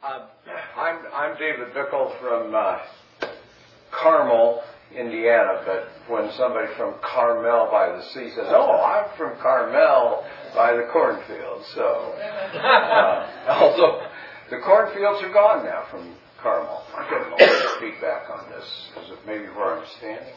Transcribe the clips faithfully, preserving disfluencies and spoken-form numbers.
Uh, I'm I'm David Bickle from uh, Carmel, Indiana. But when somebody from Carmel by the sea says, "Oh, I'm from Carmel by the cornfields," so uh, although the cornfields are gone now from Carmel, I'm getting a lot of feedback on this. Is it maybe where I'm standing?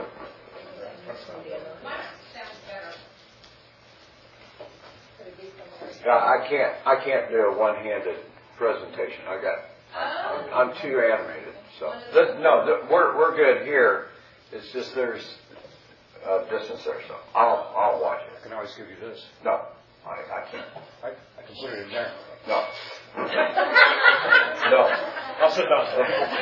Yeah, I can't I can't do a one-handed presentation. I got I'm, I'm too animated. So the, no, the, we're we're good here. It's just there's a distance there, so I'll I'll watch it. I can always give you this. No, I, I can't. I, I can put it in there. No. No. I'll sit down.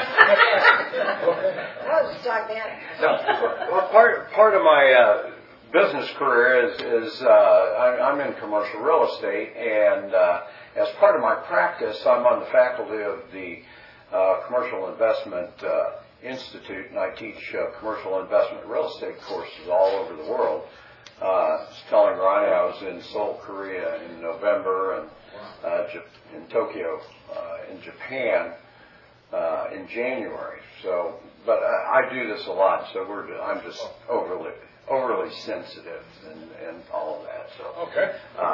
That was gigantic. No. Well, part part of my uh, business career is is uh, I, I'm in commercial real estate, and uh, as part of my practice, I'm on the faculty of the uh, Commercial Investment uh, Institute, and I teach uh, commercial investment real estate courses all over the world. Uh, I was telling Ronnie I was in Seoul, Korea in November, and uh, in Tokyo uh, in Japan uh, in January. So, but I, I do this a lot, so we're I'm just overly overly sensitive and, and all of that. So, okay.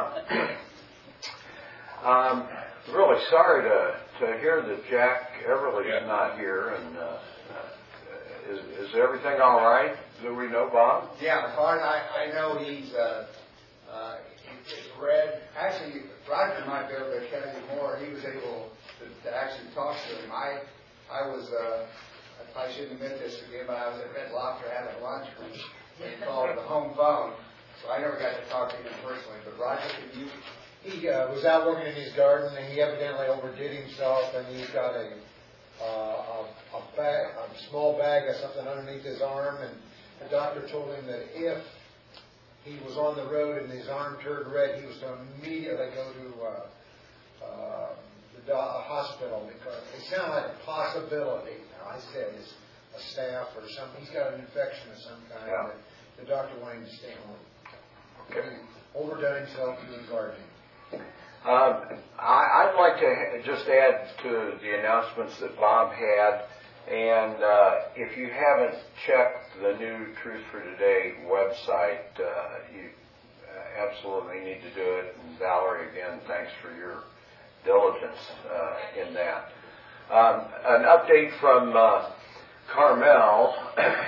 Uh, um, really sorry to to hear that Jack Everly's yeah. not here. And uh, uh, is is everything all right? Do we know Bob? Yeah, Bart, I, I know he's uh, uh, he's read. Actually, Roger might be able to tell you more. He was able to, to actually talk to him. I I was uh, I shouldn't admit this again, but I was at Red Lobster having lunch when he called the home phone, so I never got to talk to him personally. But Roger, can you? He uh, was out working in his garden, and he evidently overdid himself, and he's got a uh, a, a bag, a small bag of something underneath his arm, and the doctor told him that if he was on the road and his arm turned red, he was to immediately go to uh, uh, the do- a hospital, because it sounded like a possibility. Now, I said it's a staph or something. He's got an infection of some kind. Yeah. That the doctor wanted him to stay home. Okay. He overdone himself doing gardening. Um, I, I'd like to just add to the announcements that Bob had, and uh, if you haven't checked the new Truth for Today website, uh, you uh, absolutely need to do it. And Valerie, again, thanks for your diligence uh, in that. Um, an update from uh, Carmel.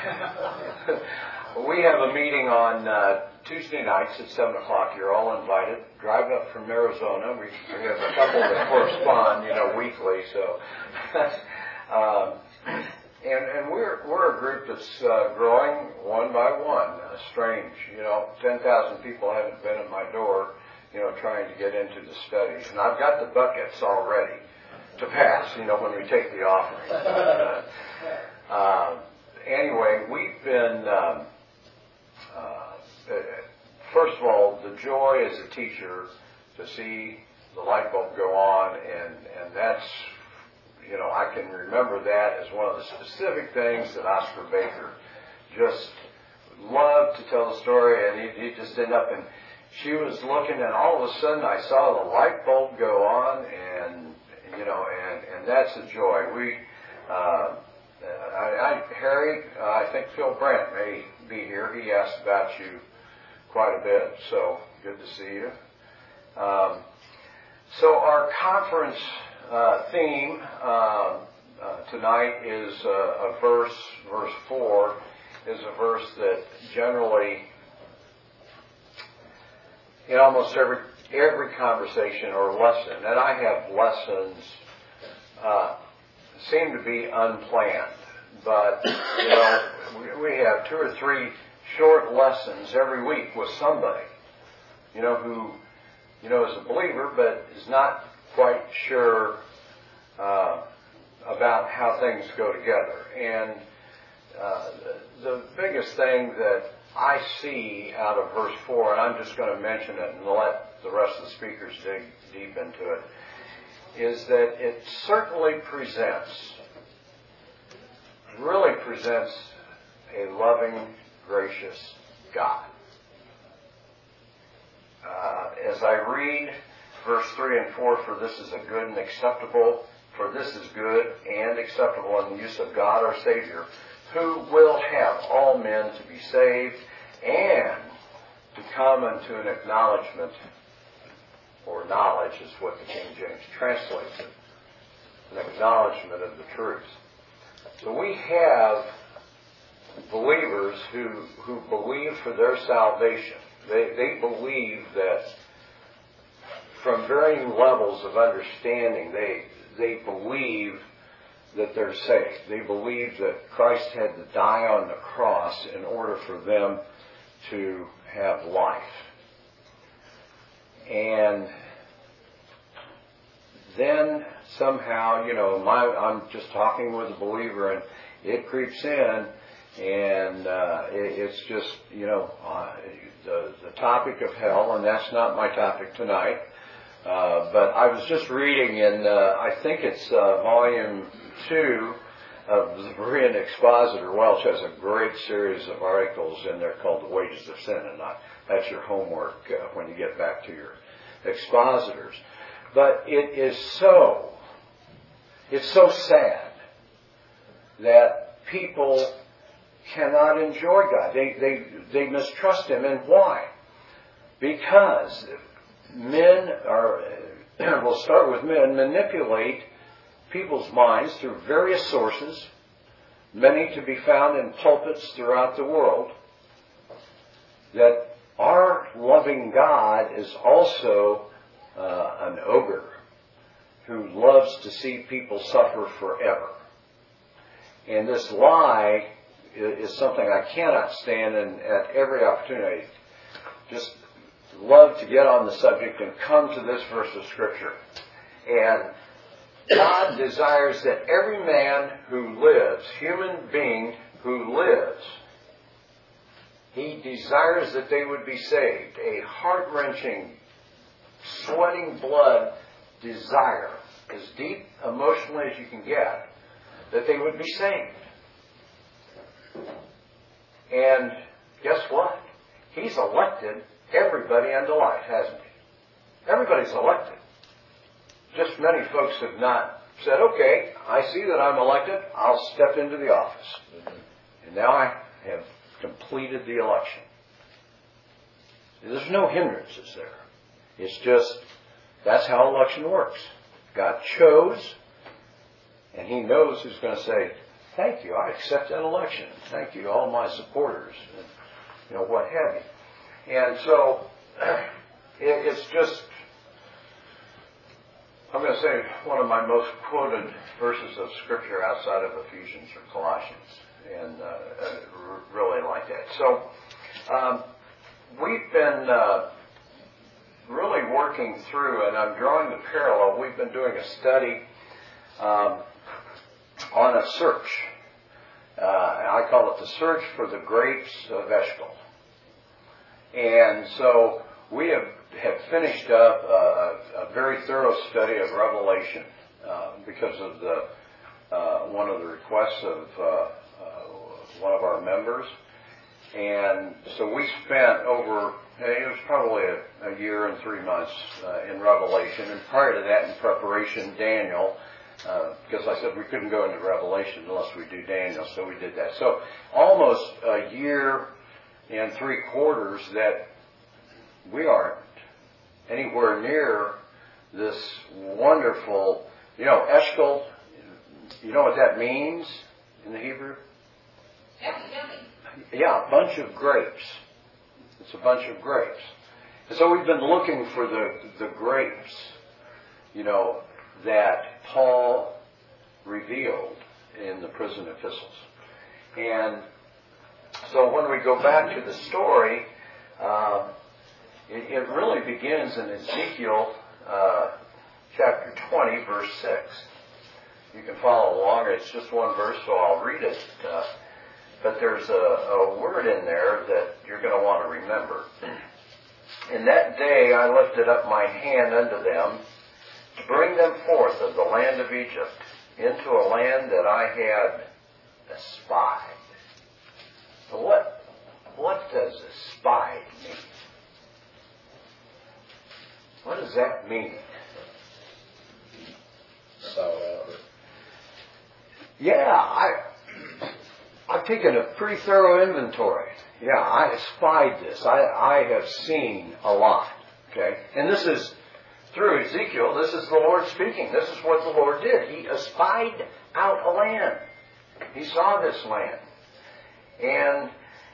We have a meeting on uh, Tuesday nights at seven o'clock. You're all invited. Drive up from Arizona. We, we have a couple that correspond, you know, weekly. So, um, and and we're we're a group that's uh, growing one by one. Uh, strange, you know, ten thousand people haven't been at my door, you know, trying to get into the studies, and I've got the buckets already to pass. You know, when we take the offering. uh, uh, anyway, we've been. Um, uh, First of all, the joy as a teacher to see the light bulb go on, and, and that's, you know, I can remember that as one of the specific things that Oscar Baker just loved to tell the story, and he, he just ended up, and she was looking, and all of a sudden I saw the light bulb go on, and, you know, and, and that's a joy. We, uh, I, I, Harry, uh, I think Phil Brandt may be here. He asked about you quite a bit, so good to see you. Um, so our conference uh, theme uh, uh, tonight is uh, a verse, verse four, is a verse that generally, in almost every every conversation or lesson, and I have lessons, uh, seem to be unplanned, but you know, we, we have two or three short lessons every week with somebody, you know, who, you know, is a believer but is not quite sure uh, about how things go together. And uh, the, the biggest thing that I see out of verse four, and I'm just going to mention it and let the rest of the speakers dig deep into it, is that it certainly presents, really presents a loving, gracious God. Uh, as I read verse three and four, for this is a good and acceptable, for this is good and acceptable in the use of God our Savior, who will have all men to be saved and to come unto an acknowledgement, or knowledge is what the King James translates it, an acknowledgement of the truth. So we have believers who, who believe for their salvation. They, they believe that from varying levels of understanding, they, they believe that they're saved. They believe that Christ had to die on the cross in order for them to have life. And then somehow, you know, my, I'm just talking with a believer and it creeps in, and uh, it, it's just, you know, uh, the, the topic of hell, and that's not my topic tonight. Uh, but I was just reading in, uh, I think it's uh, volume two of the Berean Expositor. Welch has a great series of articles in there called The Wages of Sin, and I, that's your homework uh, when you get back to your expositors. But it is so, it's so sad that people cannot enjoy God. They, they, they mistrust Him. And why? Because men are, we'll start with men, manipulate people's minds through various sources, many to be found in pulpits throughout the world, that our loving God is also uh, an ogre who loves to see people suffer forever. And this lie is something I cannot stand, and at every opportunity just love to get on the subject and come to this verse of Scripture. And God desires that every man who lives, human being who lives, He desires that they would be saved. A heart-wrenching, sweating blood desire, as deep emotionally as you can get, that they would be saved. And guess what? He's elected everybody unto life, hasn't He? Everybody's elected. Just many folks have not said, okay, I see that I'm elected, I'll step into the office. And now I have completed the election. There's no hindrances there. It's just, that's how election works. God chose, and He knows who's going to say, thank you, I accept that election. Thank you to all my supporters, and, you know, what have you. And so, it, it's just, I'm going to say one of my most quoted verses of Scripture outside of Ephesians or Colossians, and uh, I really like that. So, um, we've been uh, really working through, and I'm drawing the parallel, we've been doing a study um, on a search. Uh, I call it the search for the grapes of Eshcol. And so we have, have finished up a, a very thorough study of Revelation uh, because of the uh, one of the requests of uh, uh, one of our members. And so we spent over, it was probably a, a year and three months uh, in Revelation. And prior to that, in preparation, Daniel, uh, because I said we couldn't go into Revelation unless we do Daniel, so we did that. So almost a year and three quarters that we aren't anywhere near this wonderful, you know, Eshcol, you know what that means in the Hebrew? Yeah, a bunch of grapes. It's a bunch of grapes. And so we've been looking for the, the grapes, you know, that Paul revealed in the prison epistles. And so when we go back to the story, um, it, it really begins in Ezekiel uh, chapter twenty, verse six. You can follow along. It's just one verse, so I'll read it. Uh, but there's a, a word in there that you're going to want to remember. In that day I lifted up my hand unto them to bring them forth of the land of Egypt into a land that I had espied. So what, what does espied mean? What does that mean? Sought out. Yeah, I, I've taken a pretty thorough inventory. Yeah, I spied this. I, I have seen a lot. Okay? And this is, through Ezekiel, this is the Lord speaking. This is what the Lord did. He espied out a land. He saw this land. And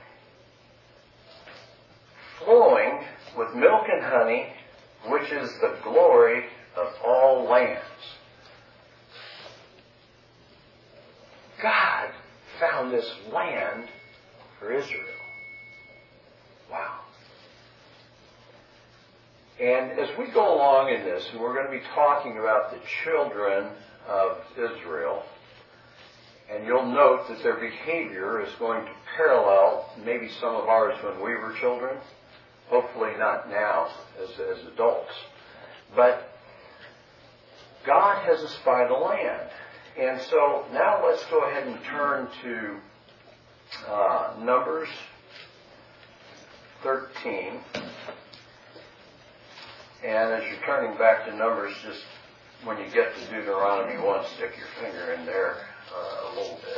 flowing with milk and honey, which is the glory of all lands. God found this land for Israel. Wow. And as we go along in this, and we're going to be talking about the children of Israel, and you'll note that their behavior is going to parallel maybe some of ours when we were children. Hopefully not now as, as adults. But God has espied the land. And so now let's go ahead and turn to uh, Numbers thirteen. And as you're turning back to Numbers, just when you get to Deuteronomy one, stick your finger in there uh, a little bit.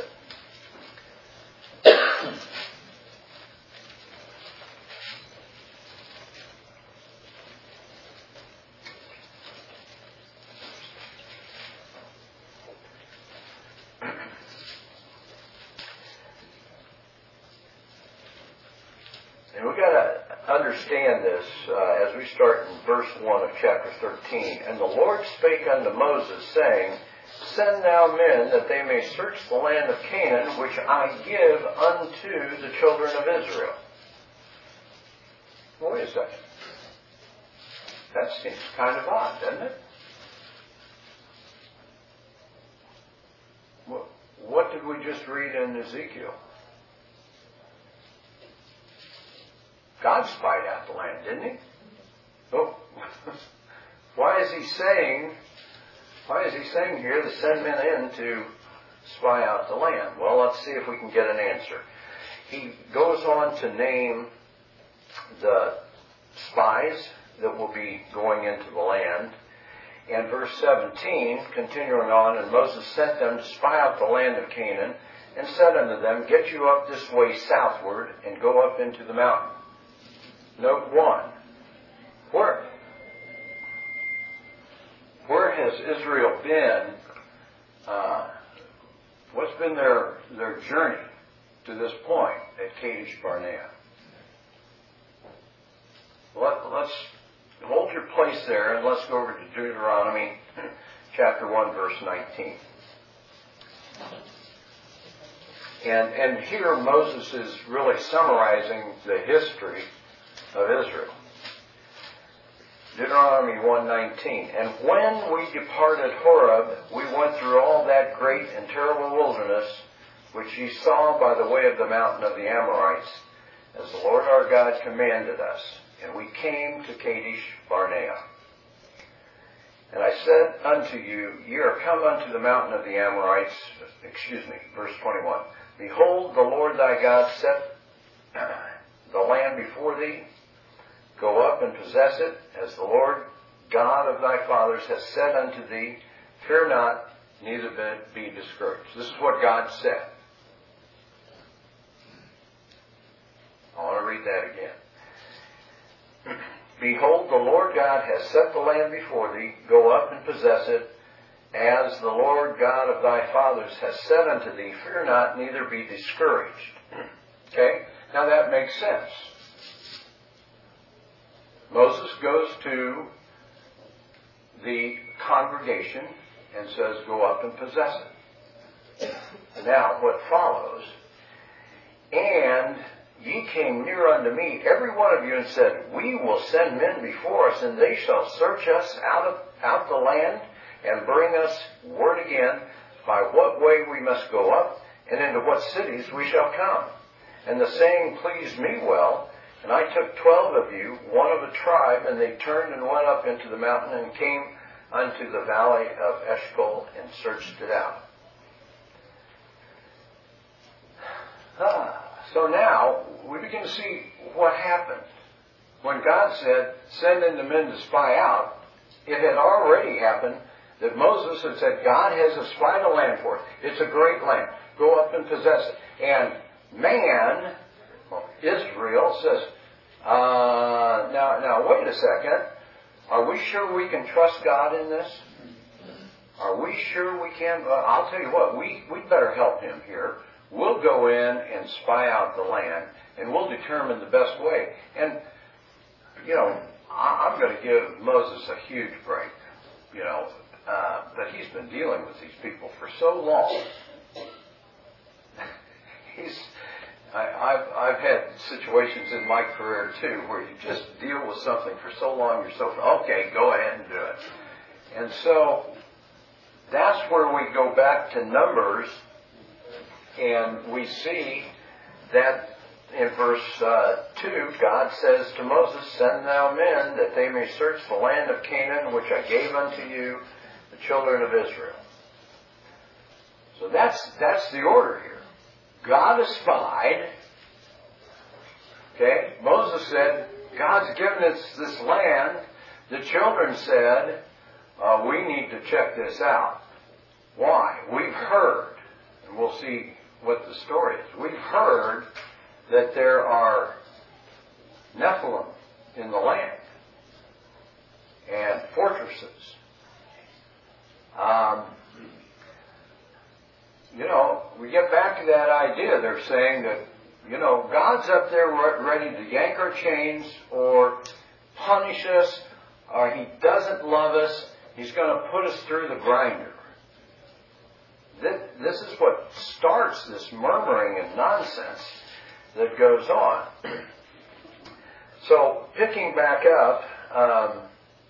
And we've got to understand this uh, as we start in verse one of chapter thirteen. And the Lord spake unto Moses, saying, Send now men, that they may search the land of Canaan, which I give unto the children of Israel. Well, wait a second. That seems kind of odd, doesn't it? What, what did we just read in Ezekiel? God spied out the land, didn't he? Oh, why is he saying, why is he saying here to send men in to spy out the land? Well, let's see if we can get an answer. He goes on to name the spies that will be going into the land. And verse seventeen, continuing on, and Moses sent them to spy out the land of Canaan, and said unto them, Get you up this way southward, and go up into the mountain. Note one. Where? Where has Israel been? Uh, what's been their their journey to this point at Kadesh Barnea? Let, let's hold your place there and let's go over to Deuteronomy chapter one, verse nineteen. And and here Moses is really summarizing the history of Israel. Deuteronomy one nineteen. And when we departed Horeb, we went through all that great and terrible wilderness, which ye saw by the way of the mountain of the Amorites, as the Lord our God commanded us. And we came to Kadesh Barnea. And I said unto you, Ye are come unto the mountain of the Amorites, excuse me, verse twenty-one. Behold, the Lord thy God set the land before thee. Go up and possess it, as the Lord God of thy fathers has said unto thee. Fear not, neither be discouraged. This is what God said. I want to read that again. Behold, the Lord God has set the land before thee. Go up and possess it, as the Lord God of thy fathers has said unto thee. Fear not, neither be discouraged. Okay? Now that makes sense. Moses goes to the congregation and says, Go up and possess it. Now, what follows, and ye came near unto me, every one of you, and said, We will send men before us, and they shall search us out of out the land, and bring us word again by what way we must go up, and into what cities we shall come. And the saying pleased me well, and I took twelve of you, one of a tribe, and they turned and went up into the mountain, and came unto the valley of Eshcol, and searched it out. Ah. So now, we begin to see what happened. When God said, send in the men to spy out, it had already happened that Moses had said, God has espied a land for us. It's a great land. Go up and possess it. And man, well, Israel says, uh, now, now wait a second. Are we sure we can trust God in this? Are we sure we can? Uh, I'll tell you what, we, we better help him here. We'll go in and spy out the land, and we'll determine the best way. And, you know, I, I'm going to give Moses a huge break, you know, uh, but he's been dealing with these people for so long. He's, I, I've, I've had situations in my career, too, where you just deal with something for so long, you're so, okay, go ahead and do it. And so, that's where we go back to Numbers, and we see that in verse uh, two, God says to Moses, send thou men that they may search the land of Canaan, which I gave unto you, the children of Israel. So that's that's the order here. God espied. Okay, Moses said, God's given us this land. The children said, uh, we need to check this out. Why? We've heard, and we'll see what the story is. We've heard that there are Nephilim in the land and fortresses. Um, you know, we get back to that idea. They're saying that, you know, God's up there ready to yank our chains or punish us, or He doesn't love us. He's going to put us through the grinder. This is what starts this murmuring and nonsense that goes on. So, picking back up, um,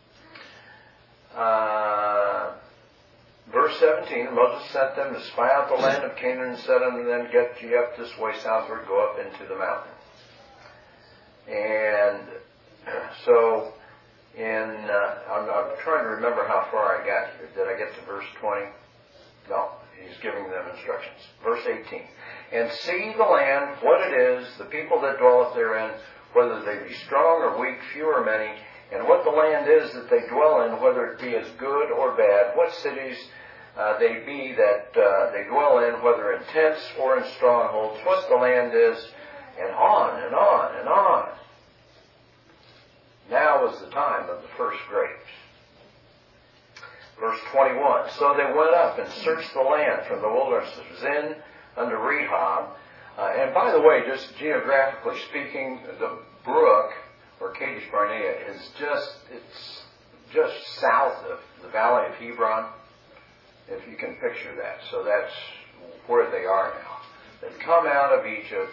uh, verse seventeen, Moses sent them to spy out the land of Canaan and said unto them, get ye up this way southward, go up into the mountain. And so, in, uh, I'm, I'm trying to remember how far I got here. Did I get to verse twenty? No. He's giving them instructions. Verse eighteen. And see the land, what it is, the people that dwelleth therein, whether they be strong or weak, few or many, and what the land is that they dwell in, whether it be as good or bad, what cities uh, they be that uh, they dwell in, whether in tents or in strongholds, what the land is, and on and on and on. Now is the time of the first grapes. Verse twenty-one, so they went up and searched the land from the wilderness of Zin unto Rehob. Uh, and by the way, just geographically speaking, the brook, or Kadesh Barnea, is just, it's just south of the valley of Hebron, if you can picture that. So that's where they are now. They've come out of Egypt.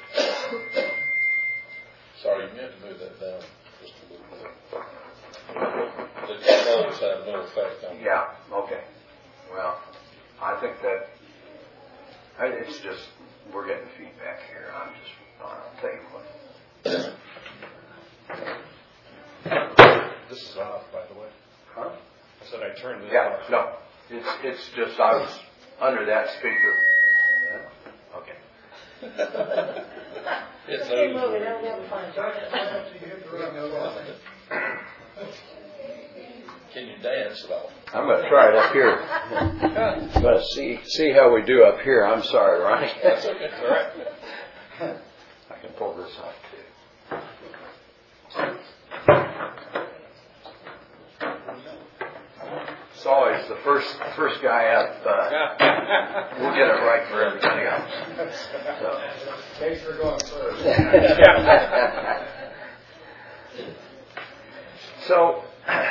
Sorry, you meant to move that down just a little bit. The colors have no effect on it. Yeah, okay. Well, I think that I, it's just, we're getting feedback here. I'm just, I'll tell you what. This is off, by the way. Huh? I said I turned it Yeah, off. no. It's it's just, I was under that speaker. Okay. It's Keep moving, over. that'll never find Can you dance at all? I'm going to try it up here. I'm going to see see how we do up here. I'm sorry, Ronnie. That's okay. All right. I can pull this off too. It's always the first first guy up. Uh, we'll get it right for everybody else. So. Thanks for going first. So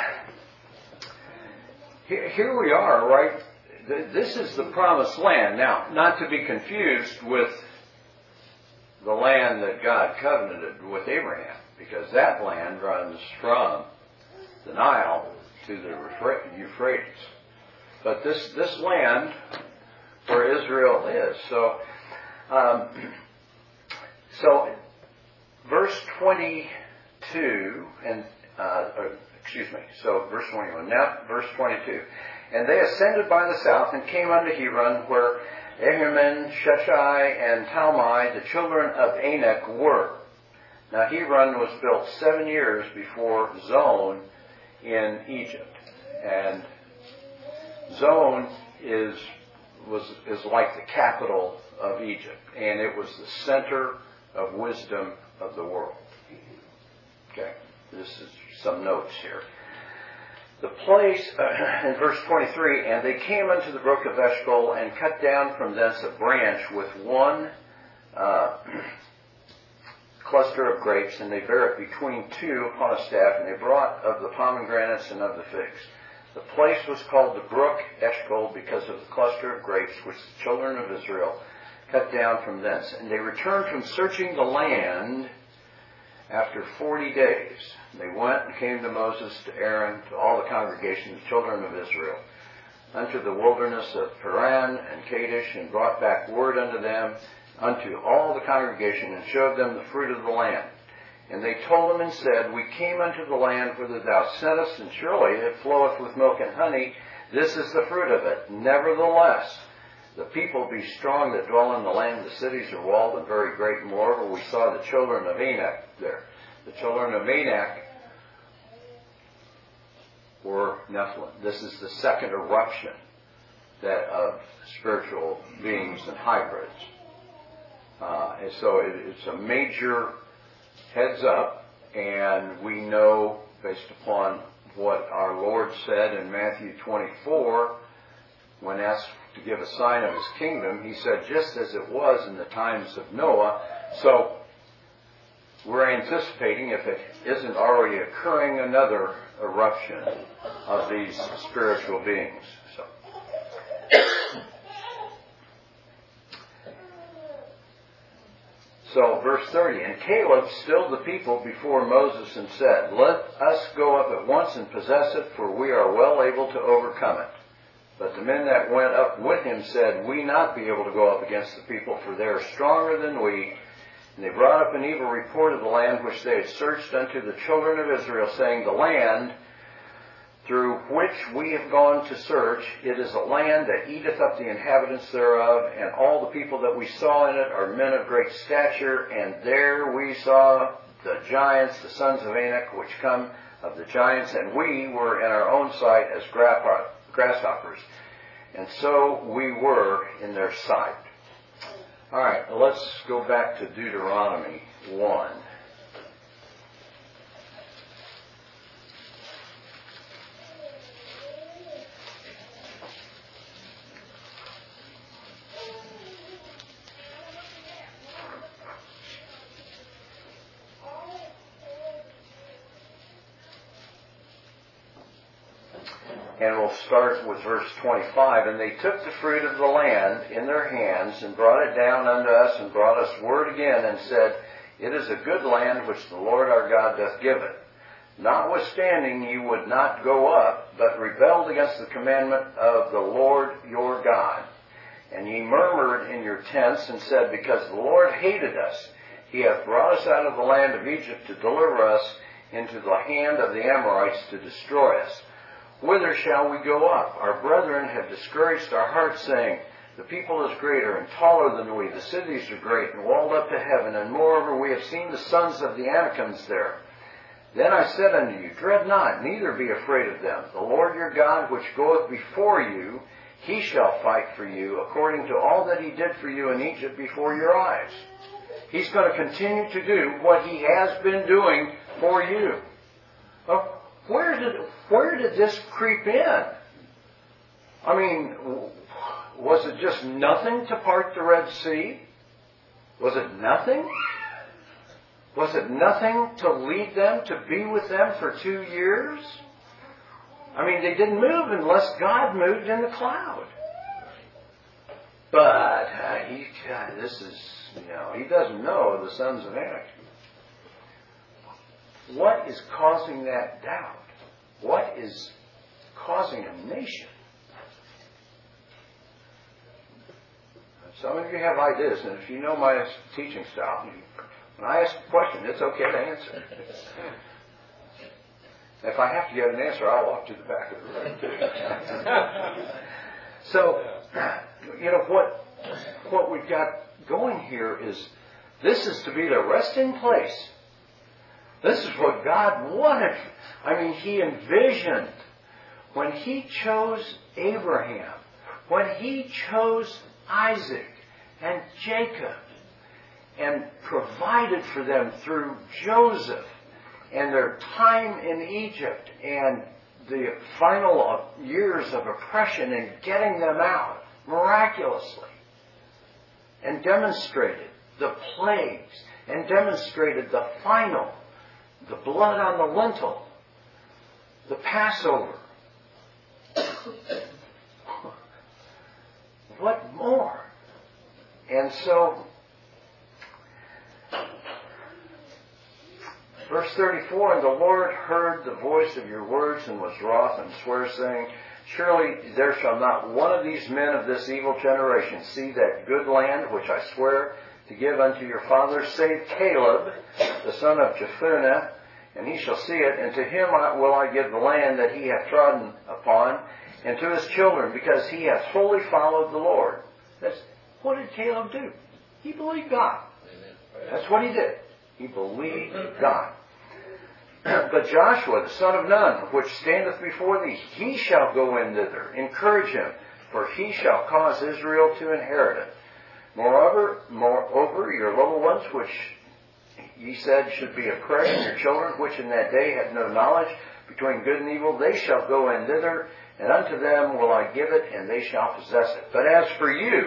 here, here we are, right? This is the promised land. Now, not to be confused with the land that God covenanted with Abraham, because that land runs from the Nile to the Euphrates. But this this land where Israel is. So, um, so verse twenty-two and uh, or, excuse me. So verse twenty-one. Now verse twenty-two. And they ascended by the south and came unto Hebron, where Ahiman, Sheshai, and Talmai, the children of Anak, were. Now Hebron was built seven years before Zon in Egypt. And Zoan is was is like the capital of Egypt, and it was the center of wisdom of the world. Okay, this is some notes here. The place, uh, in verse twenty-three, and they came unto the brook of Eshcol, and cut down from thence a branch with one uh, cluster of grapes, and they bare it between two upon a staff, and they brought of the pomegranates and of the figs. The place was called the brook Eshcol because of the cluster of grapes which the children of Israel cut down from thence. And they returned from searching the land after forty days. They went and came to Moses, to Aaron, to all the congregation, the children of Israel, unto the wilderness of Paran and Kadesh, and brought back word unto them, unto all the congregation, and showed them the fruit of the land. And they told him and said, We came unto the land whither thou sentest, and surely it floweth with milk and honey. This is the fruit of it. Nevertheless, the people be strong that dwell in the land. The cities are walled and very great. Moreover, we saw the children of Anak there. The children of Anak were Nephilim. This is the second eruption that of spiritual beings and hybrids. Uh, and so it, it's a major heads up, and we know, based upon what our Lord said in Matthew twenty-four, when asked to give a sign of his kingdom, he said, just as it was in the times of Noah. So we're anticipating, if it isn't already occurring, another eruption of these spiritual beings. So. So, verse thirty, and Caleb stilled the people before Moses and said, Let us go up at once and possess it, for we are well able to overcome it. But the men that went up with him said, We not be able to go up against the people, for they are stronger than we. And they brought up an evil report of the land which they had searched unto the children of Israel, saying, The land through which we have gone to search, it is a land that eateth up the inhabitants thereof, and all the people that we saw in it are men of great stature, and there we saw the giants, the sons of Anak, which come of the giants, and we were in our own sight as grasshoppers, and so we were in their sight. All right, let's go back to Deuteronomy one. And we'll start with verse twenty-five. And they took the fruit of the land in their hands, and brought it down unto us, and brought us word again, and said, It is a good land which the Lord our God doth give it. Notwithstanding ye would not go up, but rebelled against the commandment of the Lord your God. And ye murmured in your tents, and said, Because the Lord hated us, he hath brought us out of the land of Egypt to deliver us into the hand of the Amorites to destroy us. Whither shall we go up? Our brethren have discouraged our hearts, saying, The people is greater and taller than we. The cities are great and walled up to heaven. And moreover, we have seen the sons of the Anakims there. Then I said unto you, Dread not, neither be afraid of them. The Lord your God, which goeth before you, he shall fight for you, according to all that he did for you in Egypt before your eyes. He's going to continue to do what he has been doing for you. Oh, Where did where did this creep in? I mean, was it just nothing to part the Red Sea? Was it nothing? Was it nothing to lead them, to be with them for two years? I mean, they didn't move unless God moved in the cloud. But uh, he, God, this is, you know, he doesn't know the sons of Anak. What is causing that doubt? What is causing a nation? Some of you have ideas, and if you know my teaching style, when I ask a question, it's okay to answer. If I have to get an answer, I'll walk to the back of the room. So, you know, what what we've got going here is this is to be the resting place. This is what God wanted. I mean, he envisioned when He chose Abraham, when He chose Isaac and Jacob, and provided for them through Joseph and their time in Egypt and the final years of oppression and getting them out miraculously, and demonstrated the plagues, and demonstrated the final, the blood on the lintel, the Passover. What more? And so, verse thirty-four, and the Lord heard the voice of your words and was wroth and sware, saying, surely there shall not one of these men of this evil generation see that good land which I swear to give unto your fathers, save Caleb, the son of Jephunneh, and he shall see it, and to him will I give the land that he hath trodden upon, and to his children, because he hath fully followed the Lord. That's, what did Caleb do? He believed God. That's what he did. He believed God. But Joshua, the son of Nun, which standeth before thee, he shall go in thither. Encourage him, for he shall cause Israel to inherit it. Moreover, moreover, your little ones, which ye said should be oppressed, and your children, which in that day had no knowledge between good and evil, they shall go in thither, and unto them will I give it, and they shall possess it. But as for you,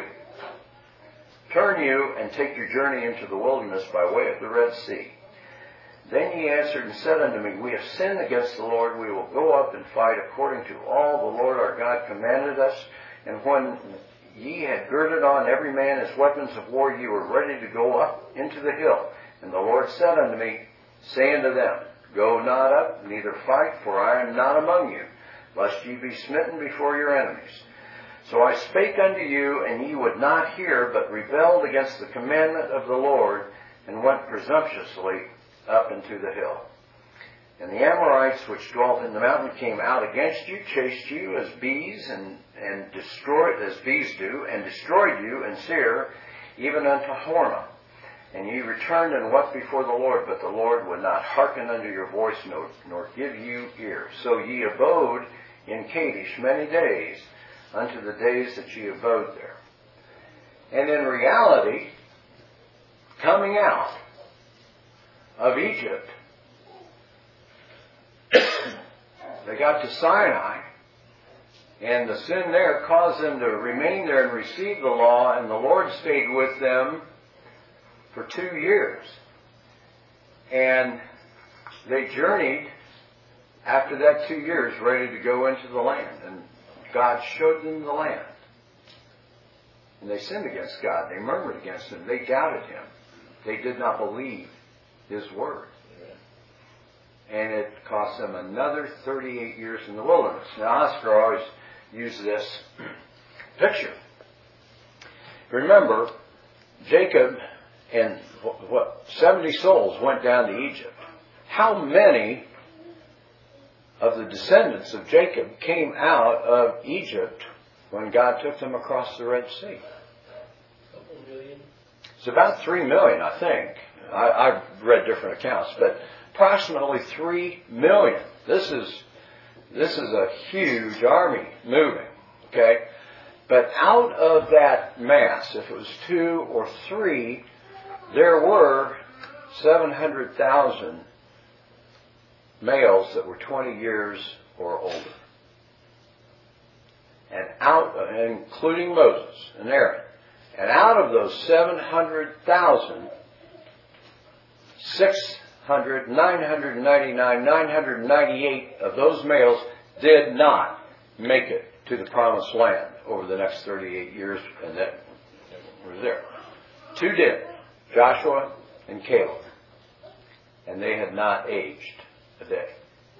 turn you and take your journey into the wilderness by way of the Red Sea. Then ye answered and said unto me, we have sinned against the Lord. We will go up and fight according to all the Lord our God commanded us. And when ye had girded on every man his weapons of war, ye were ready to go up into the hill. And the Lord said unto me, say unto them, go not up, neither fight, for I am not among you, lest ye be smitten before your enemies. So I spake unto you, and ye would not hear, but rebelled against the commandment of the Lord, and went presumptuously up into the hill. And the Amorites which dwelt in the mountain came out against you, chased you as bees, and, and destroyed, as bees do, and destroyed you in Seir, even unto Hormah. And ye returned and wept before the Lord, but the Lord would not hearken unto your voice, nor, nor give you ear. So ye abode in Kadesh many days, unto the days that ye abode there. And in reality, coming out of Egypt, they got to Sinai, and the sin there caused them to remain there and receive the law, and the Lord stayed with them for two years. And they journeyed after that two years ready to go into the land, and God showed them the land. And they sinned against God. They murmured against Him. They doubted Him. They did not believe His word. And it cost them another thirty-eight years in the wilderness. Now, Oscar always used this picture. Remember, Jacob and what seventy souls went down to Egypt. How many of the descendants of Jacob came out of Egypt when God took them across the Red Sea? Couple million. It's about three million, I think. I, I've read different accounts, but approximately three million. This is this is a huge army moving. Okay, but out of that mass, if it was two or three, there were seven hundred thousand males that were twenty years or older. And out, including Moses and Aaron. And out of those seven hundred thousand, six hundred, nine hundred ninety-nine, nine hundred ninety-eight of those males did not make it to the promised land over the next thirty-eight years, and that was there. Two did, Joshua and Caleb. And they had not aged a day.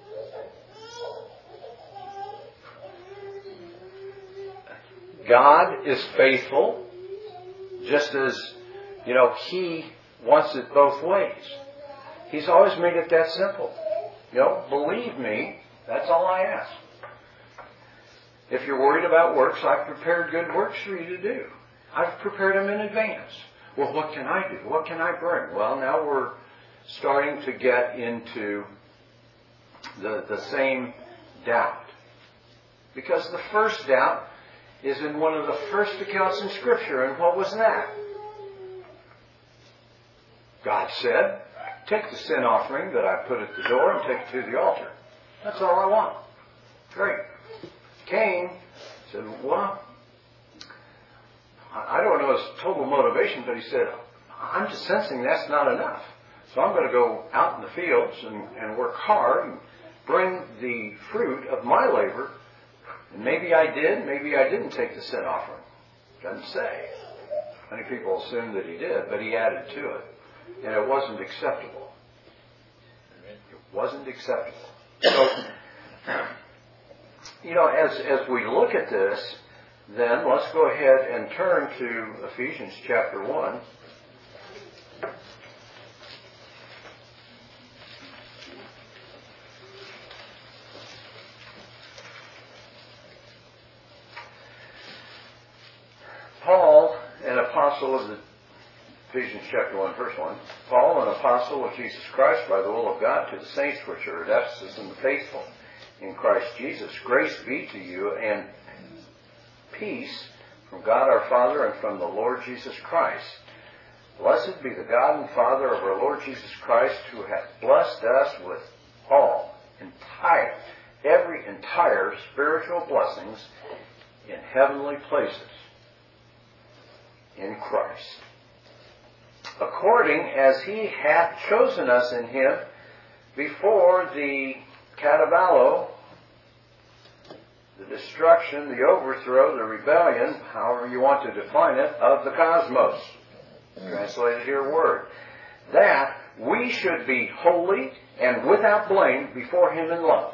God is faithful, just as, you know, He wants it both ways. He's always made it that simple. You know, believe me, that's all I ask. If you're worried about works, I've prepared good works for you to do. I've prepared them in advance. Well, what can I do? What can I bring? Well, now we're starting to get into the, the same doubt. Because the first doubt is in one of the first accounts in Scripture. And what was that? God said, take the sin offering that I put at the door and take it to the altar. That's all I want. Great. Cain said, well, I don't know his total motivation, but he said, I'm just sensing that's not enough. So I'm going to go out in the fields and, and work hard and bring the fruit of my labor. And maybe I did, maybe I didn't take the sin offering. Doesn't say. Many people assume that he did, but he added to it. And it wasn't acceptable. It wasn't acceptable. So, you know, as, as we look at this, then let's go ahead and turn to Ephesians chapter one. Paul, an apostle of the Ephesians chapter one, verse one. Paul, an apostle of Jesus Christ by the will of God, to the saints which are at Ephesus and the faithful in Christ Jesus. Grace be to you and peace from God our Father and from the Lord Jesus Christ. Blessed be the God and Father of our Lord Jesus Christ, who hath blessed us with all entire, every entire spiritual blessings in heavenly places in Christ, according as he hath chosen us in him before the cataballo, the destruction, the overthrow, the rebellion, however you want to define it, of the cosmos. Translated here word. That we should be holy and without blame before him in love.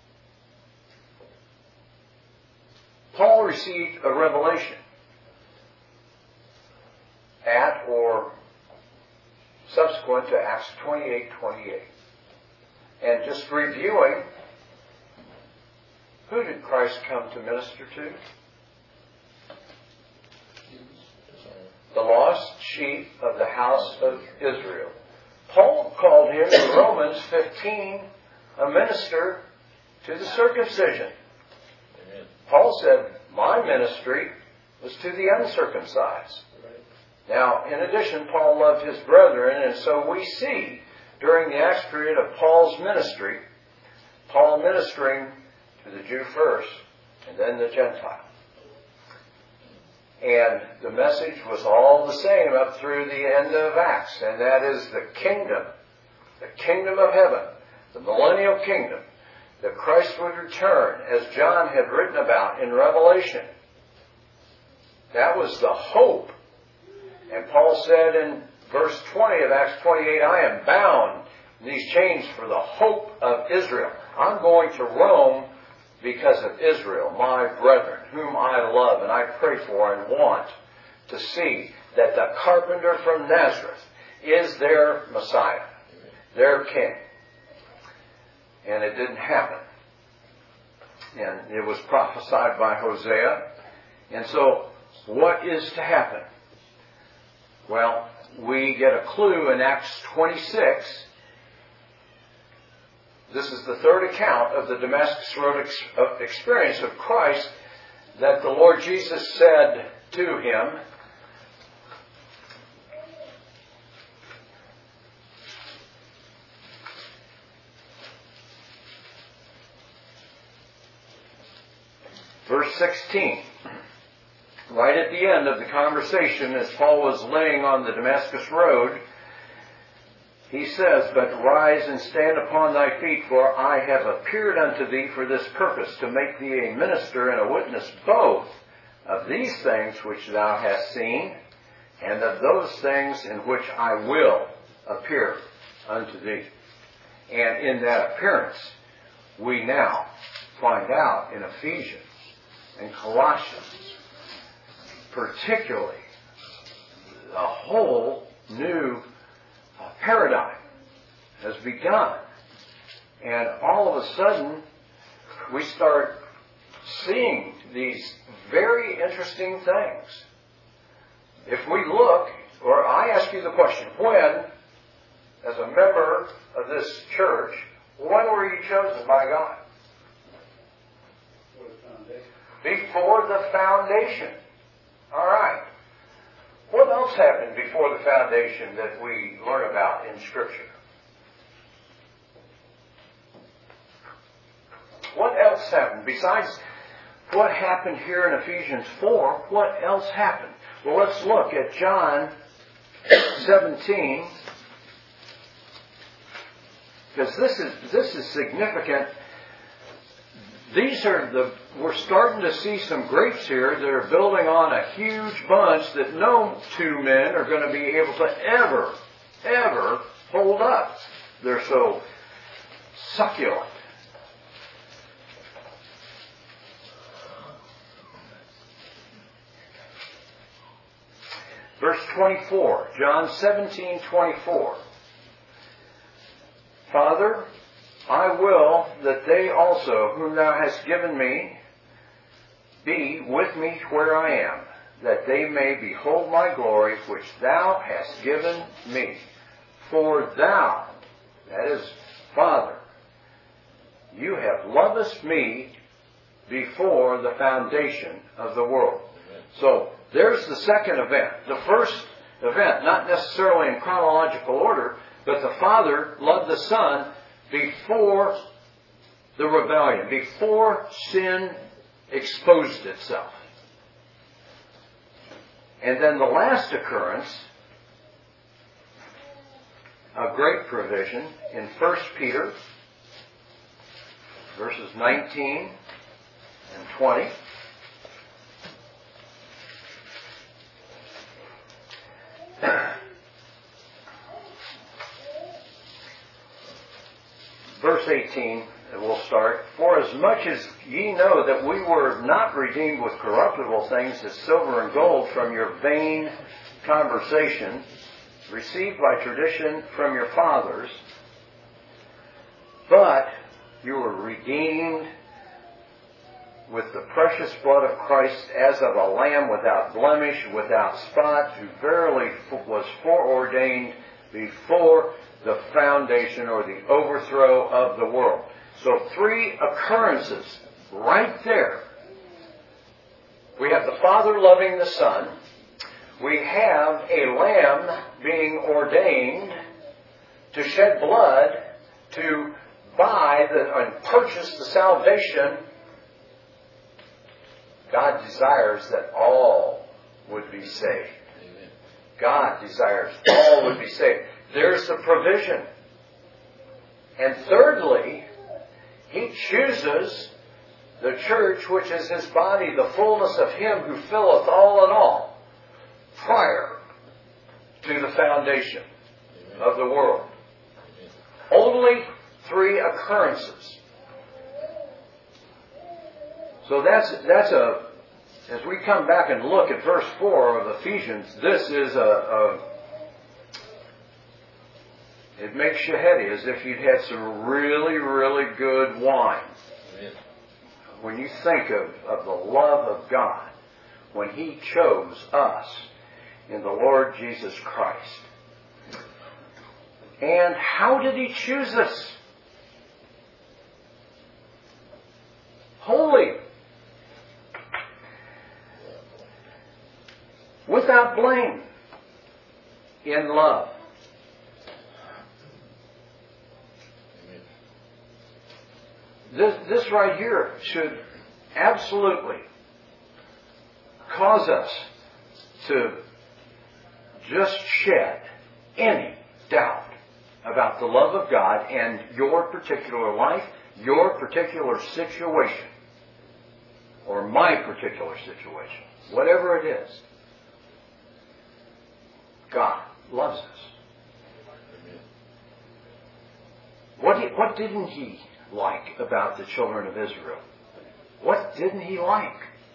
Paul received a revelation at or subsequent to Acts twenty-eight twenty-eight. And just reviewing, who did Christ come to minister to? The lost sheep of the house of Israel. Paul called him in Romans fifteen a minister to the circumcision. Amen. Paul said, my ministry was to the uncircumcised. Now, in addition, Paul loved his brethren, and so we see during the Acts period of Paul's ministry, Paul ministering to the Jew first, and then the Gentile. And the message was all the same up through the end of Acts, and that is the kingdom, the kingdom of heaven, the millennial kingdom, that Christ would return, as John had written about in Revelation. That was the hope. And Paul said in verse twenty of Acts twenty-eight, I am bound in these chains for the hope of Israel. I'm going to Rome because of Israel, my brethren, whom I love and I pray for and want to see that the carpenter from Nazareth is their Messiah, their King. And it didn't happen. And it was prophesied by Hosea. And so, what is to happen? Well, we get a clue in Acts twenty-six. This is the third account of the Damascus Road ex- experience of Christ, that the Lord Jesus said to him, verse sixteen. Right at the end of the conversation, as Paul was laying on the Damascus Road, he says, but rise and stand upon thy feet, for I have appeared unto thee for this purpose, to make thee a minister and a witness both of these things which thou hast seen, and of those things in which I will appear unto thee. And in that appearance, we now find out in Ephesians and Colossians, particularly, a whole new uh, paradigm has begun. And all of a sudden, we start seeing these very interesting things. If we look, or I ask you the question, when, as a member of this church, when were you chosen by God? before the foundation. All right. What else happened before the foundation that we learn about in Scripture? What else happened? Besides what happened here in Ephesians four, what else happened? Well, let's look at John seventeen, because this is this is significant. These are the we're starting to see some grapes here that are building on a huge bunch that no two men are going to be able to ever, ever hold up. They're so succulent. Verse twenty-four, John seventeen twenty-four. Father, I will that they also, whom thou hast given me, be with me where I am, that they may behold my glory which thou hast given me. For thou, that is, Father, you have lovest me before the foundation of the world. So, there's the second event. The first event, not necessarily in chronological order, but the Father loved the Son before the rebellion, before sin exposed itself. And then the last occurrence, a great provision in First Peter, verses nineteen and twenty. Verse eighteen, and we'll start. For as much as ye know that we were not redeemed with corruptible things as silver and gold from your vain conversation, received by tradition from your fathers, but you were redeemed with the precious blood of Christ as of a lamb without blemish, without spot, who verily was foreordained before the foundation or the overthrow of the world. So three occurrences right there. We have the Father loving the Son. We have a lamb being ordained to shed blood to buy the, and purchase the salvation. God desires that all would be saved. Amen. God desires all would be saved. There's the provision. And thirdly, He chooses the church, which is His body, the fullness of Him who filleth all in all, prior to the foundation Amen. Of the world. Amen. Only three occurrences. So that's that's a, as we come back and look at verse four of Ephesians, this is a, a it makes you heady, as if you'd had some really, really good wine. Amen. When you think of, of the love of God, when He chose us in the Lord Jesus Christ. And how did He choose us? Holy. Without blame. In love. This, this right here should absolutely cause us to just shed any doubt about the love of God and your particular life, your particular situation, or my particular situation, whatever it is. God loves us. What, did, what didn't He like about the children of Israel? What didn't He like?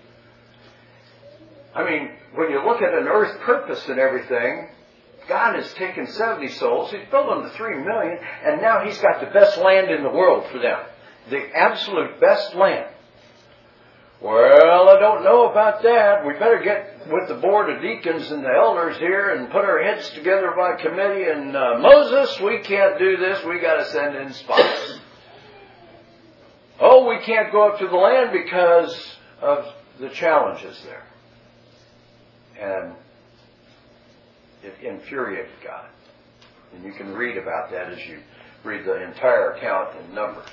I mean, when you look at an earth purpose and everything, God has taken seventy souls, He's built them to three million, and now He's got the best land in the world for them. The absolute best land. Well, I don't know about that. We better get with the board of deacons and the elders here and put our heads together by committee, and uh, Moses, we can't do this, we got to send in spies. Oh, we can't go up to the land because of the challenges there. And it infuriated God. And you can read about that as you read the entire account in Numbers.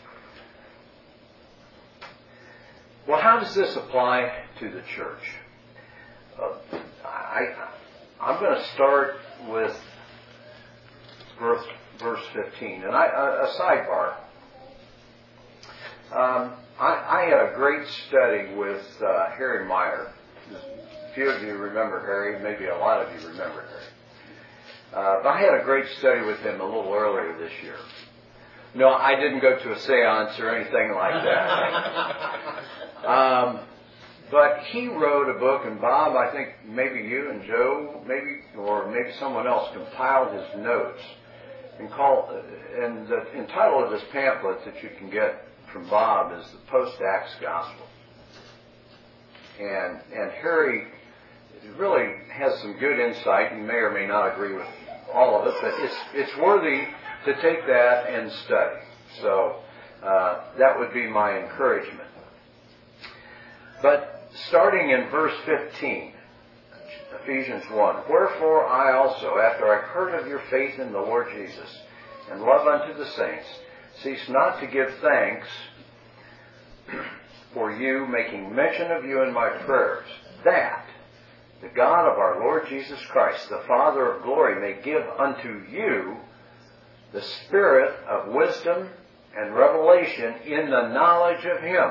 Well, how does this apply to the church? Uh, I, I'm going to start with verse, verse fifteen. And I, a, a sidebar. Um, I, I had a great study with uh, Harry Meyer. A few of you remember Harry. Maybe a lot of you remember Harry. Uh, but I had a great study with him a little earlier this year. No, I didn't go to a seance or anything like that. um, but he wrote a book, and Bob, I think maybe you and Joe, maybe, or maybe someone else compiled his notes and called, and the and title of this pamphlet that you can get from Bob is the Post-Acts Gospel. And and Harry really has some good insight. You may or may not agree with all of it, but it's it's worthy to take that and study. So uh, that would be my encouragement. But starting in verse fifteen, Ephesians one, wherefore I also, after I heard of your faith in the Lord Jesus, and love unto the saints, cease not to give thanks for you, making mention of you in my prayers, that the God of our Lord Jesus Christ, the Father of glory, may give unto you the spirit of wisdom and revelation in the knowledge of Him.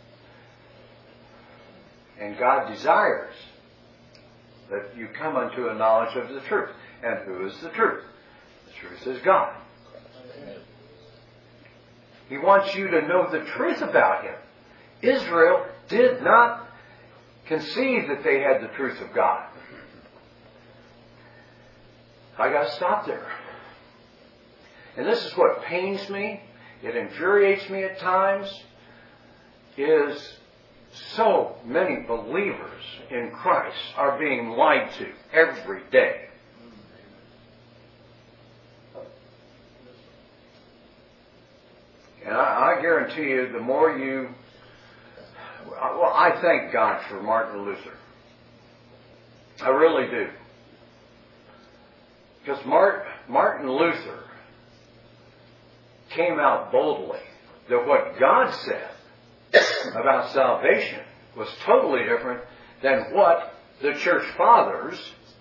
And God desires that you come unto a knowledge of the truth. And who is the truth? The truth is God. He wants you to know the truth about Him. Israel did not conceive that they had the truth of God. I got to stop there. And this is what pains me, it infuriates me at times, is so many believers in Christ are being lied to every day. And I, I guarantee you, the more you... Well, I thank God for Martin Luther. I really do. Because Mart, Martin Luther came out boldly that what God said about salvation was totally different than what the church fathers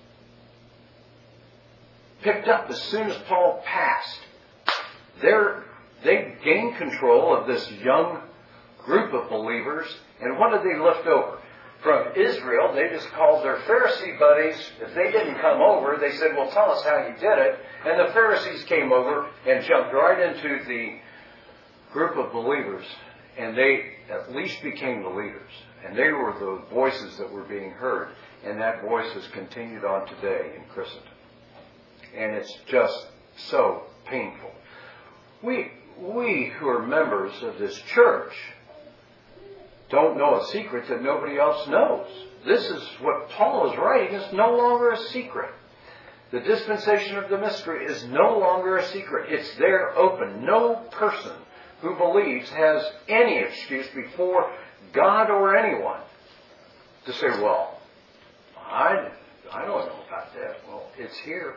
picked up as soon as Paul passed. They're, they gained control of this young group of believers, and what did they lift over? From Israel, they just called their Pharisee buddies. If they didn't come over, they said, well, tell us how you did it. And the Pharisees came over and jumped right into the group of believers, and they at least became the leaders. And they were the voices that were being heard. And that voice has continued on today in Christendom. And it's just so painful. We, we who are members of this church don't know a secret that nobody else knows. This is what Paul is writing. It's no longer a secret. The dispensation of the mystery is no longer a secret. It's there open. No person who believes has any excuse before God or anyone to say, well, I, I don't know about that. Well, it's here.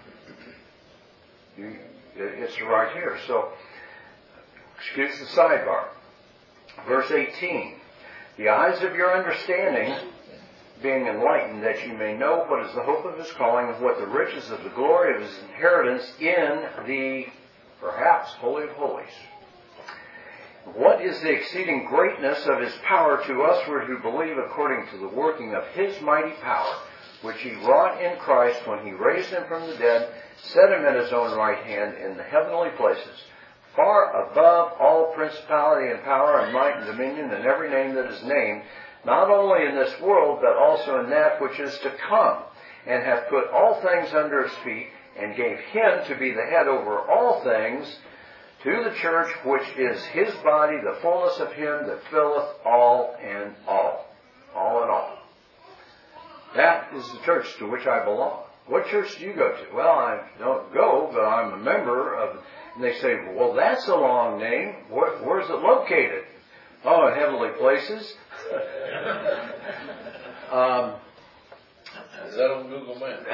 You, it's right here. So, excuse the sidebar. Verse eighteen. The eyes of your understanding being enlightened, that you may know what is the hope of His calling and what the riches of the glory of His inheritance in the, perhaps, Holy of Holies. What is the exceeding greatness of His power to usward who believe, according to the working of His mighty power, which He wrought in Christ when He raised Him from the dead, set Him at His own right hand in the heavenly places, far above all principality and power and might and dominion and every name that is named, not only in this world, but also in that which is to come, and hath put all things under His feet, and gave Him to be the head over all things, to the church, which is His body, the fullness of Him that filleth all in all. All in all. That is the church to which I belong. What church do you go to? Well, I don't go, but I'm a member of... And they say, well, that's a long name. Where, where's it located? Oh, in heavenly places. um, Is that on Google Maps?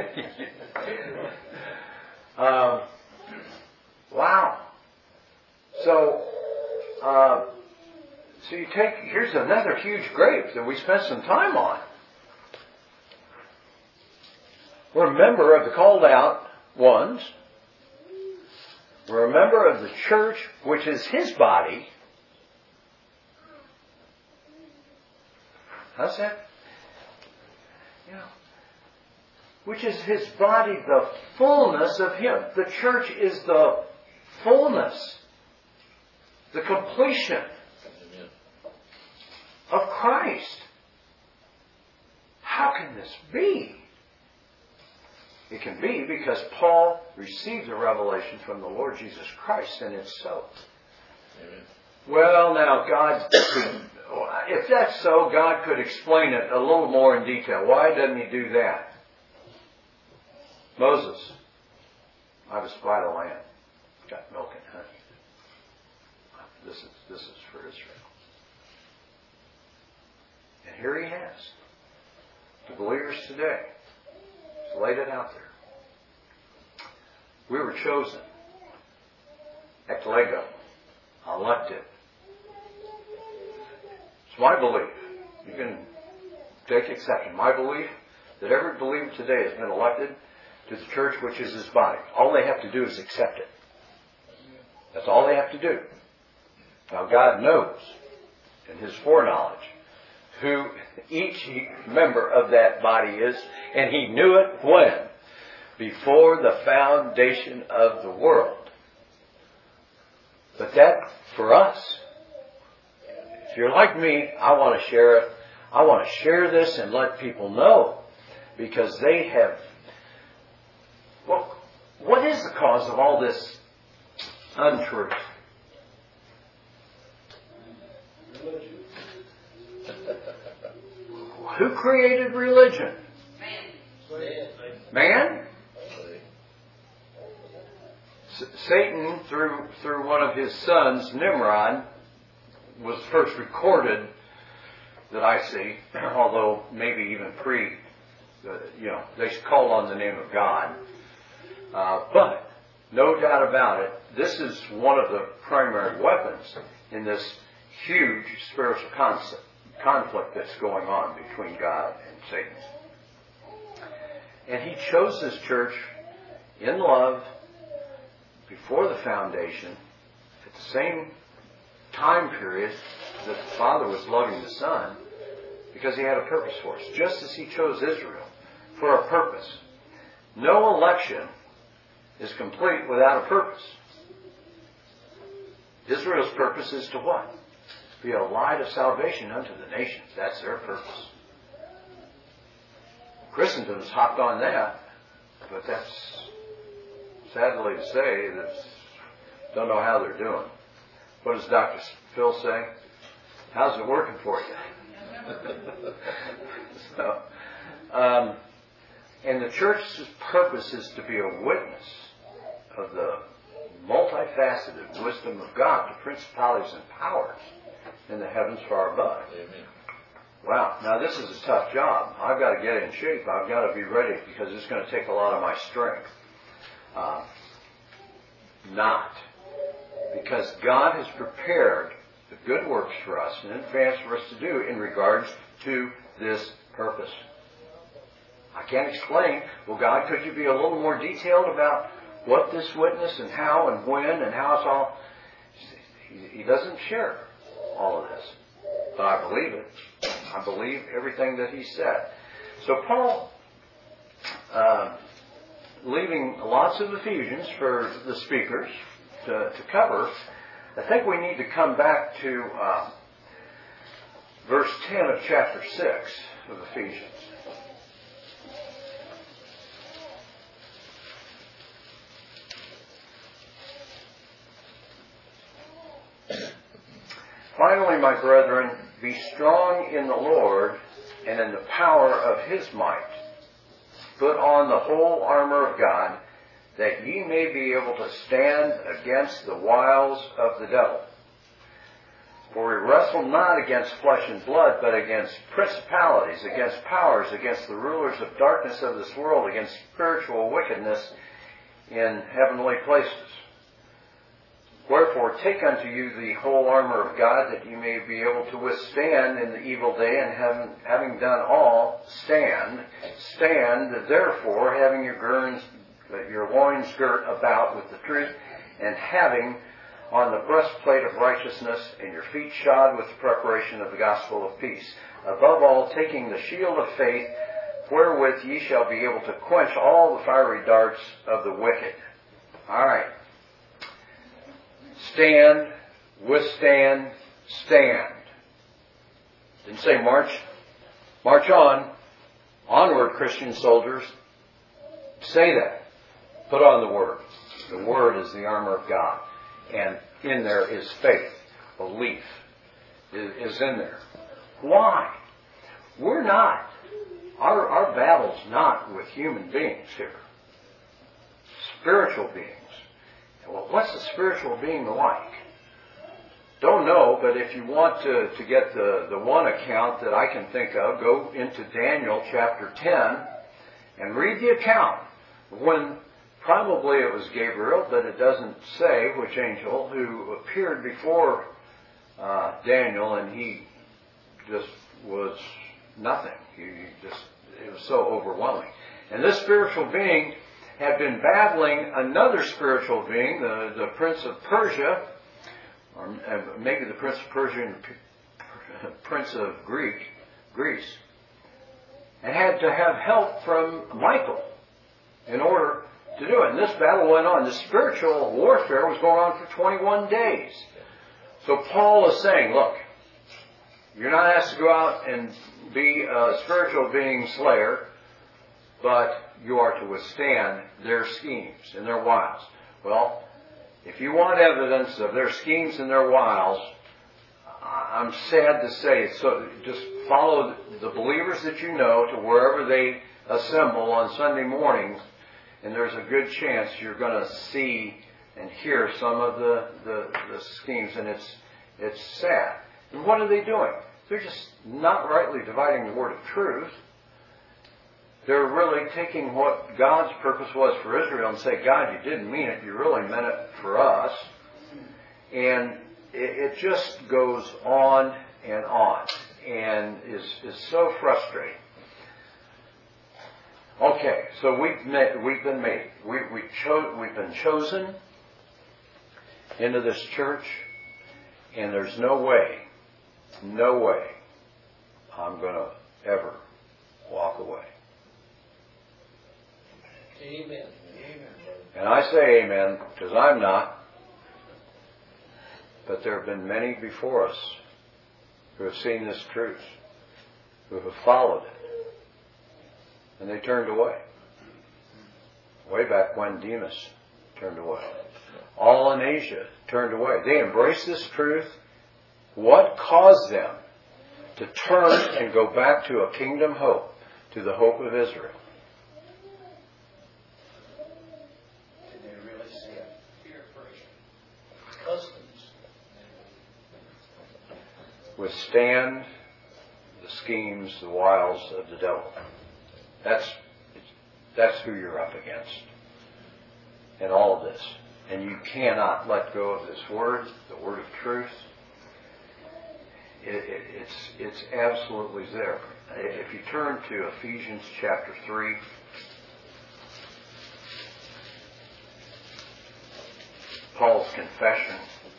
um, wow. So, uh, so you take, here's another huge grave that we spent some time on. We're a member of the called out ones. We're a member of the church, which is His body. How's that? Yeah. Which is His body, the fullness of Him. The church is the fullness, the completion Amen. of Christ. How can this be? It can be because Paul received a revelation from the Lord Jesus Christ, and it's so. Amen. Well, now, God, if that's so, God could explain it a little more in detail. Why doesn't He do that? Moses, I was by the land, got milk and honey. This is, this is for Israel. And here He has. The believers today. He's laid it out there. We were chosen. Eklego. Elected. It's my belief. You can take exception. My belief that every believer today has been elected to the church, which is His body. All they have to do is accept it. That's all they have to do. Now God knows, in His foreknowledge, who each member of that body is, and He knew it when? Before the foundation of the world. But that, for us, if you're like me, I want to share it. I want to share this and let people know, because they have... Well, what is the cause of all this untruth? Religion. Who created religion? Man. Man? S- Satan, through through one of his sons, Nimrod, was first recorded that I see, although maybe even pre, uh, you know, they called on the name of God. Uh, but, no doubt about it, this is one of the primary weapons in this huge spiritual concept, conflict that's going on between God and Satan. And He chose His church in love before the foundation, at the same time period that the Father was loving the Son, because He had a purpose for us, just as He chose Israel for a purpose. No election is complete without a purpose. Israel's purpose is to what? To be a light of salvation unto the nations. That's their purpose. Christendom's hopped on that, but that's, sadly to say, that's, don't know how they're doing. What does Doctor Phil say? How's it working for you? so, um, and the church's purpose is to be a witness of the multifaceted wisdom of God to principalities and powers in the heavens far above. Amen. Wow. Now this is a tough job. I've got to get in shape. I've got to be ready, because it's going to take a lot of my strength. Uh, not. Because God has prepared the good works for us in advance for us to do in regards to this purpose. I can't explain. Well, God, could you be a little more detailed about what this witness and how and when and how it's all... He, he doesn't share all of this. But I believe it. I believe everything that He said. So Paul, uh, leaving lots of Ephesians for the speakers to, to cover, I think we need to come back to uh, verse ten of chapter six of Ephesians. Finally, my brethren, be strong in the Lord and in the power of His might. Put on the whole armor of God, that ye may be able to stand against the wiles of the devil. For we wrestle not against flesh and blood, but against principalities, against powers, against the rulers of darkness of this world, against spiritual wickedness in heavenly places. Wherefore, take unto you the whole armor of God, that you may be able to withstand in the evil day, and having, having done all, stand. Stand, therefore, having your, girns, your loins girt about with the truth, and having on the breastplate of righteousness, and your feet shod with the preparation of the gospel of peace. Above all, taking the shield of faith, wherewith ye shall be able to quench all the fiery darts of the wicked. All right. Stand, withstand, stand. Didn't say march. March on. Onward, Christian soldiers. Say that. Put on the Word. The Word is the armor of God. And in there is faith. Belief is in there. Why? We're not. Our, our battle's not with human beings here. Spiritual beings. Well, what's a spiritual being like? Don't know, but if you want to, to get the, the one account that I can think of, go into Daniel chapter ten and read the account when probably it was Gabriel, but it doesn't say which angel, who appeared before uh, Daniel, and he just was nothing. He just, it was so overwhelming. And this spiritual being had been battling another spiritual being, the, the Prince of Persia, or maybe the Prince of Persia and the Prince of Greek, Greece, and had to have help from Michael in order to do it. And this battle went on. The spiritual warfare was going on for twenty-one days. So Paul is saying, look, you're not asked to go out and be a spiritual being slayer, but you are to withstand their schemes and their wiles. Well, if you want evidence of their schemes and their wiles, I'm sad to say, so just follow the believers that you know to wherever they assemble on Sunday mornings, and there's a good chance you're going to see and hear some of the, the, the schemes, and it's it's sad. And what are they doing? They're just not rightly dividing the word of truth. They're really taking what God's purpose was for Israel and say, God, you didn't mean it. You really meant it for us. And it, it just goes on and on and is, is so frustrating. Okay, so we've met, we've been made. We, we cho- we've been chosen into this church, and there's no way, no way I'm going to ever walk away. Amen. And I say amen because I'm not. But there have been many before us who have seen this truth, who have followed it, and they turned away. Way back when Demas turned away. All in Asia turned away. They embraced this truth. What caused them to turn and go back to a kingdom hope, to the hope of Israel? Withstand the schemes, the wiles of the devil. That's that's who you're up against in all of this. And you cannot let go of this word, the word of truth. It, it, it's it's absolutely there. If you turn to Ephesians chapter three, Paul's confession.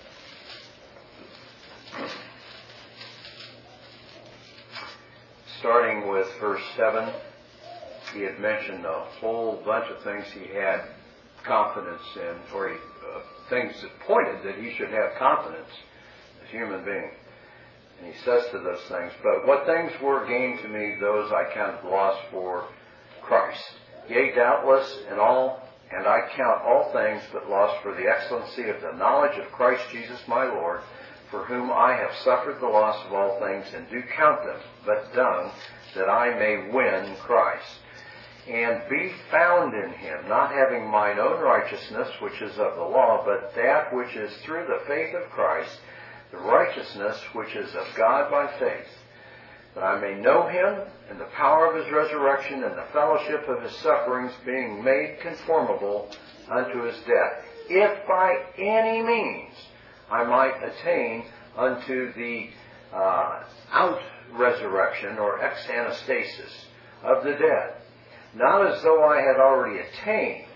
Starting with verse seven, he had mentioned a whole bunch of things he had confidence in, or he, uh, things that pointed that he should have confidence as a human being. And he says to those things, but what things were gained to me, those I counted loss for Christ. Yea, doubtless, and all, and I count all things but loss for the excellency of the knowledge of Christ Jesus my Lord, for whom I have suffered the loss of all things, and do count them but dung, that I may win Christ, and be found in him, not having mine own righteousness, which is of the law, but that which is through the faith of Christ, the righteousness which is of God by faith, that I may know him and the power of his resurrection and the fellowship of his sufferings, being made conformable unto his death, if by any means I might attain unto the uh, out-resurrection or ex-anastasis of the dead. Not as though I had already attained,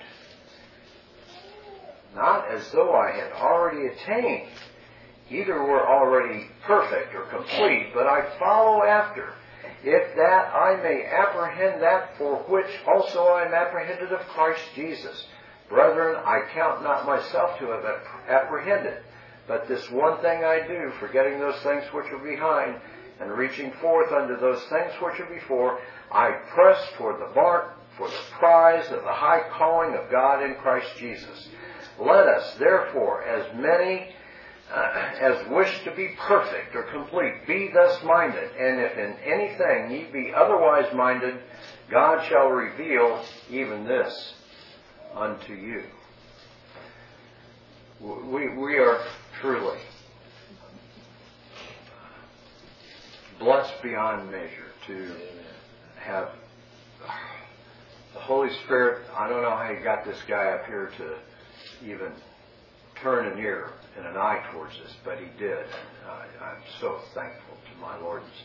not as though I had already attained, either were already perfect or complete, but I follow after, if that I may apprehend that for which also I am apprehended of Christ Jesus. Brethren, I count not myself to have apprehended, but this one thing I do, forgetting those things which are behind, and reaching forth unto those things which are before, I press toward the mark for the prize of the high calling of God in Christ Jesus. Let us, therefore, as many uh, as wish to be perfect or complete, be thus minded, and if in anything ye be otherwise minded, God shall reveal even this unto you. We, we are truly blessed beyond measure to have the Holy Spirit. I don't know how you got this guy up here to even turn an ear and an eye towards this, but he did. Uh, I'm so thankful to my Lord and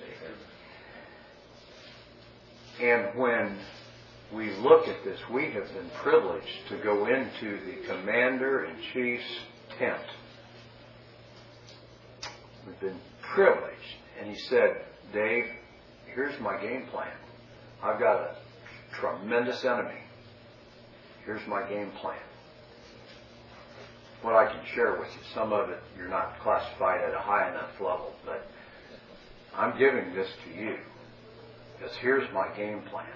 Savior. And when we look at this, we have been privileged to go into the Commander-in-Chief's tent. We've been privileged. And he said, Dave, here's my game plan. I've got a tremendous enemy. Here's my game plan. What I can share with you, some of it you're not classified at a high enough level, but I'm giving this to you because here's my game plan.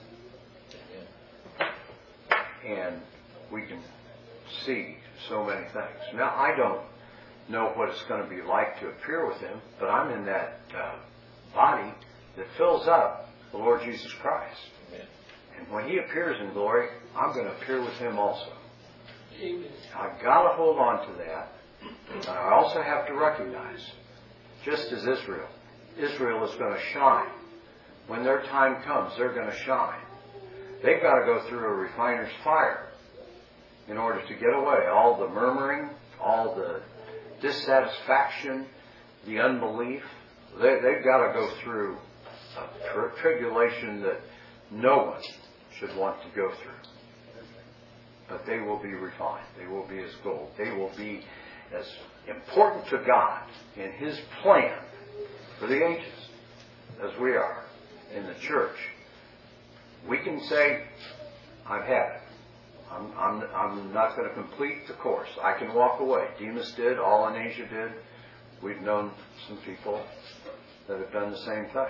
And we can see so many things. Now, I don't know what it's going to be like to appear with him, but I'm in that uh, body that fills up the Lord Jesus Christ. Amen. And when he appears in glory, I'm going to appear with him also. Amen. I've got to hold on to that. But I also have to recognize, just as Israel, Israel is going to shine. When their time comes, they're going to shine. They've got to go through a refiner's fire in order to get away. All the murmuring, all the dissatisfaction, the unbelief, they, they've got to go through a tri- tribulation that no one should want to go through. But they will be refined. They will be as gold. They will be as important to God in his plan for the ages as we are in the church. We can say, I've had it. I'm, I'm, I'm not going to complete the course. I can walk away. Demas did. All in Asia did. We've known some people that have done the same thing.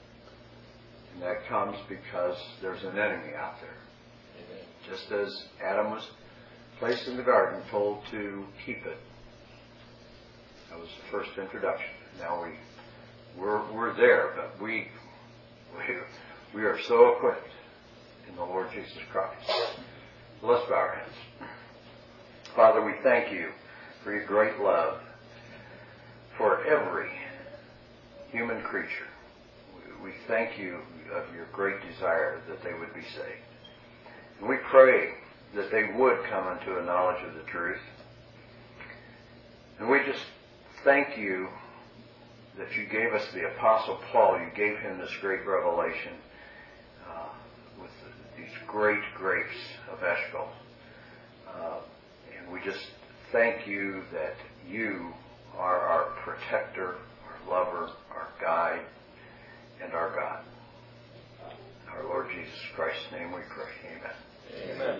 And that comes because there's an enemy out there. Amen. Just as Adam was placed in the garden, told to keep it. That was the first introduction. Now we, we're, we're there, but we, we, we are so equipped in the Lord Jesus Christ. So let's bow our heads. Father, we thank you for your great love for every human creature. We thank you of your great desire that they would be saved. And we pray that they would come unto a knowledge of the truth. And we just thank you that you gave us the Apostle Paul. You gave him this great revelation uh, with the, these great grapes of Eshcol. Uh, and we just thank you that you are our protector, our lover, our guide, and our God. In our Lord Jesus Christ's name we pray. Amen. Amen.